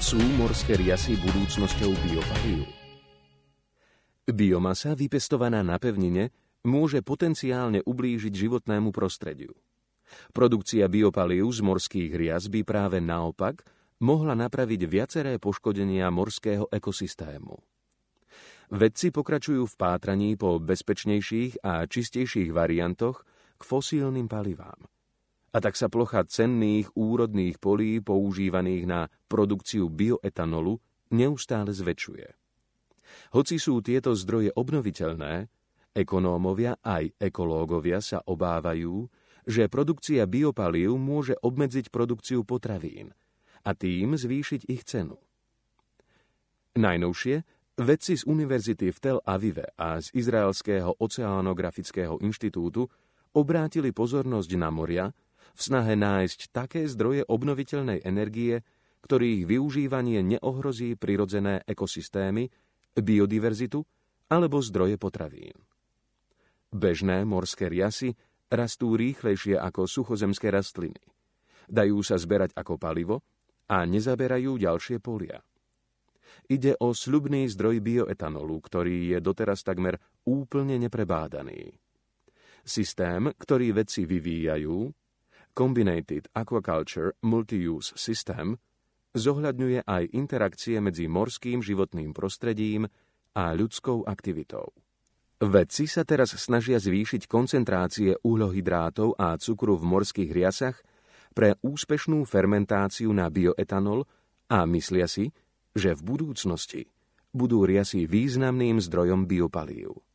Sú morské riasy budúcnosťou biopalív? Biomasa vypestovaná na pevnine môže potenciálne ublížiť životnému prostrediu. Produkcia biopalív z morských rias by práve naopak mohla napraviť viaceré poškodenia morského ekosystému. Vedci pokračujú v pátraní po bezpečnejších a čistejších variantoch k fosílnym palivám. A tak sa plocha cenných úrodných polí používaných na produkciu bioetanolu neustále zväčšuje. Hoci sú tieto zdroje obnoviteľné, ekonómovia aj ekológovia sa obávajú, že produkcia biopalív môže obmedziť produkciu potravín a tým zvýšiť ich cenu. Najnovšie vedci z univerzity v Tel Avive a z Izraelského oceánografického inštitútu obrátili pozornosť na moria v snahe nájsť také zdroje obnoviteľnej energie, ktorých využívanie neohrozí prirodzené ekosystémy, biodiverzitu alebo zdroje potravín. Bežné morské riasy rastú rýchlejšie ako suchozemské rastliny. Dajú sa zberať ako palivo a nezaberajú ďalšie polia. Ide o sľubný zdroj bioetanolu, ktorý je doteraz takmer úplne neprebádaný. Systém, ktorý vedci vyvíjajú, Combinated Aquaculture Multi-Use System, zohľadňuje aj interakcie medzi morským životným prostredím a ľudskou aktivitou. Vedci sa teraz snažia zvýšiť koncentrácie uhlohydrátov a cukru v morských riasach pre úspešnú fermentáciu na bioetanol a myslia si, že v budúcnosti budú riasy významným zdrojom biopalív.